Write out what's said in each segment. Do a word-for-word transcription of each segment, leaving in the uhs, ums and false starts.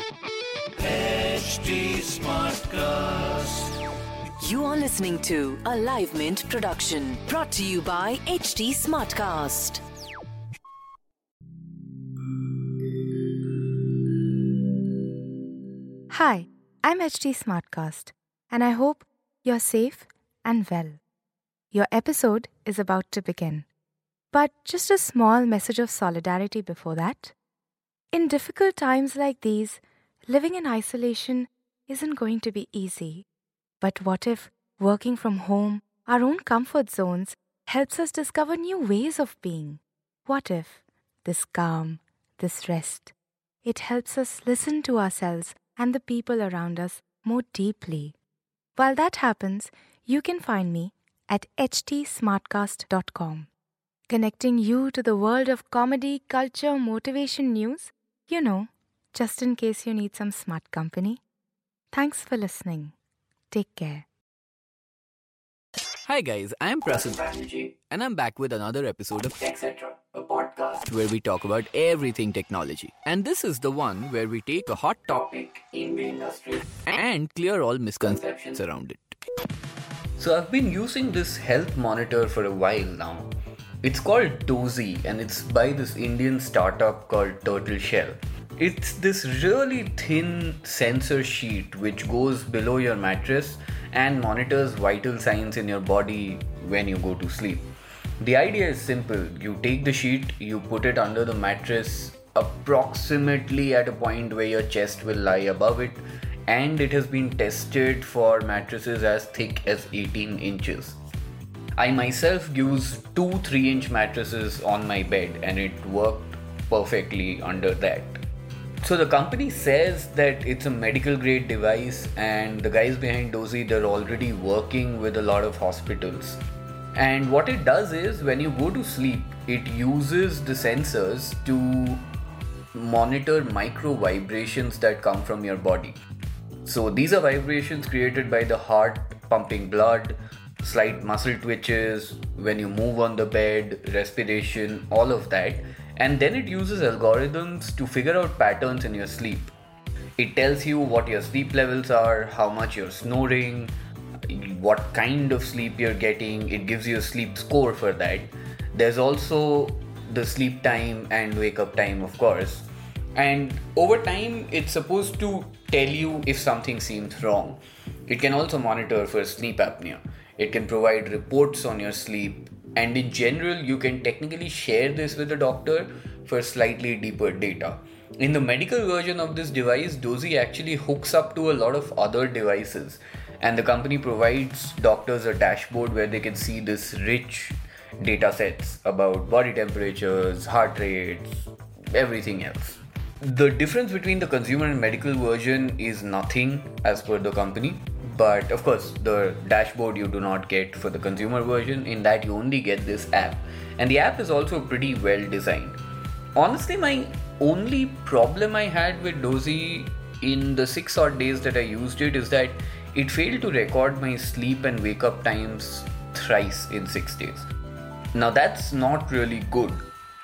H T Smartcast. You are listening to a Live Mint production brought to you by H T Smartcast. Hi, I'm H T Smartcast, and I hope you're safe and well. Your episode is about to begin. But just a small message of solidarity before that. In difficult times like these, living in isolation isn't going to be easy. But what if working from home, our own comfort zones, helps us discover new ways of being? What if this calm, this rest, it helps us listen to ourselves and the people around us more deeply? While that happens, you can find me at h t smartcast dot com, connecting you to the world of comedy, culture, motivation news, you know, just in case you need some smart company. Thanks for listening. Take care. Hi guys, I'm Prasan and I'm back with another episode of Etc. A podcast where we talk about everything technology. And this is the one where we take a hot topic topic in the industry. and clear all misconceptions around it. So I've been using this health monitor for a while now. It's called Dozy and it's by this Indian startup called Turtle Shell. It's this really thin sensor sheet which goes below your mattress and monitors vital signs in your body when you go to sleep. The idea is simple. You take the sheet, you put it under the mattress approximately at a point where your chest will lie above it, and it has been tested for mattresses as thick as eighteen inches. I myself use two three inch mattresses on my bed and it worked perfectly under that. So the company says that it's a medical grade device and the guys behind Dozy, they're already working with a lot of hospitals. And what it does is when you go to sleep, it uses the sensors to monitor micro vibrations that come from your body. So these are vibrations created by the heart pumping blood, slight muscle twitches, when you move on the bed, respiration, all of that. And then it uses algorithms to figure out patterns in your sleep. It tells you what your sleep levels are, how much you're snoring, what kind of sleep you're getting. It gives you a sleep score for that. There's also the sleep time and wake up time, of course. And over time, it's supposed to tell you if something seems wrong. It can also monitor for sleep apnea. It can provide reports on your sleep. And in general, you can technically share this with a doctor for slightly deeper data. In the medical version of this device, Dozy actually hooks up to a lot of other devices. And the company provides doctors a dashboard where they can see this rich data sets about body temperatures, heart rates, everything else. The difference between the consumer and medical version is nothing as per the company. But of course, the dashboard you do not get for the consumer version. In that, you only get this app. And the app is also pretty well designed. Honestly, my only problem I had with Dozy in the six odd days that I used it is that it failed to record my sleep and wake up times thrice in six days. Now that's not really good.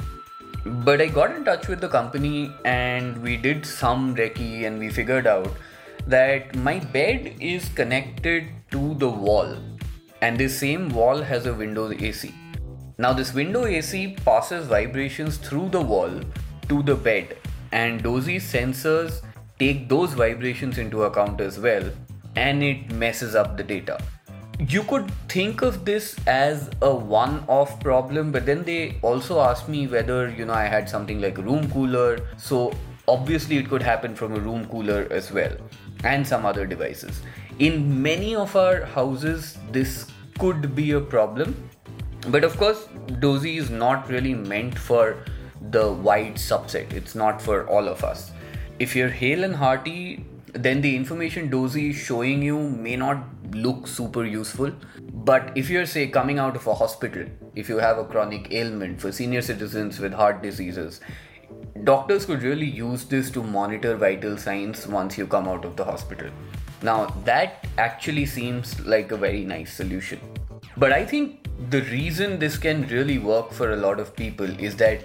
But I got in touch with the company and we did some recce and we figured out that my bed is connected to the wall and this same wall has a window A C. Now this window A C passes vibrations through the wall to the bed and Dozy's sensors take those vibrations into account as well and it messes up the data. You could think of this as a one-off problem, but then they also asked me whether, you know, I had something like a room cooler. So obviously it could happen from a room cooler as well and some other devices. In many of our houses, this could be a problem. But of course, Dozy is not really meant for the wide subset. It's not for all of us. If you're hale and hearty, then the information Dozy is showing you may not look super useful. But if you're, say, coming out of a hospital, if you have a chronic ailment for senior citizens with heart diseases, doctors could really use this to monitor vital signs once you come out of the hospital. Now, that actually seems like a very nice solution. But I think the reason this can really work for a lot of people is that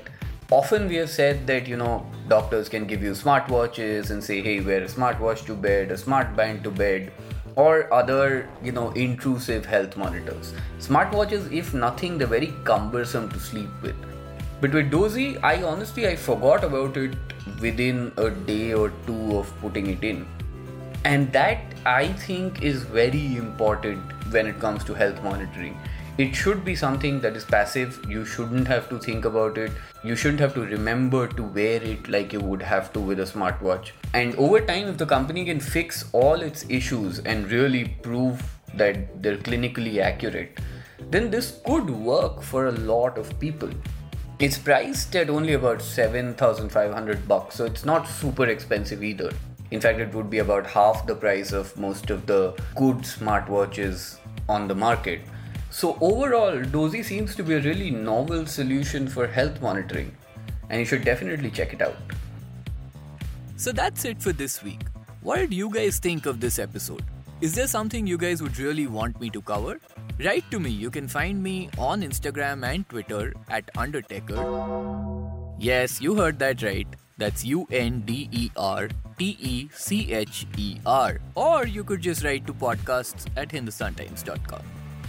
Often we have said that, you know, doctors can give you smartwatches and say, hey, wear a smartwatch to bed, a smart band to bed, or other, you know, intrusive health monitors. Smartwatches, if nothing, they're very cumbersome to sleep with. But with Dozy, I honestly, I forgot about it within a day or two of putting it in. And that, I think, is very important when it comes to health monitoring. It should be something that is passive. You shouldn't have to think about it. You shouldn't have to remember to wear it like you would have to with a smartwatch. And over time, if the company can fix all its issues and really prove that they're clinically accurate, then this could work for a lot of people. It's priced at only about seven thousand five hundred bucks, so it's not super expensive either. In fact, it would be about half the price of most of the good smartwatches on the market. So overall, Dozy seems to be a really novel solution for health monitoring, and you should definitely check it out. So that's it for this week. What did you guys think of this episode? Is there something you guys would really want me to cover? Write to me. You can find me on Instagram and Twitter at Undertaker. Yes, you heard that right. That's U N D E R T E C H E R. Or you could just write to podcasts at hindustan times dot com.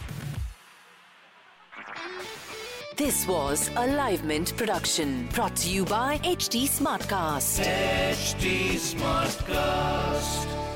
This was a Live Mint production brought to you by H T Smartcast. H T Smartcast.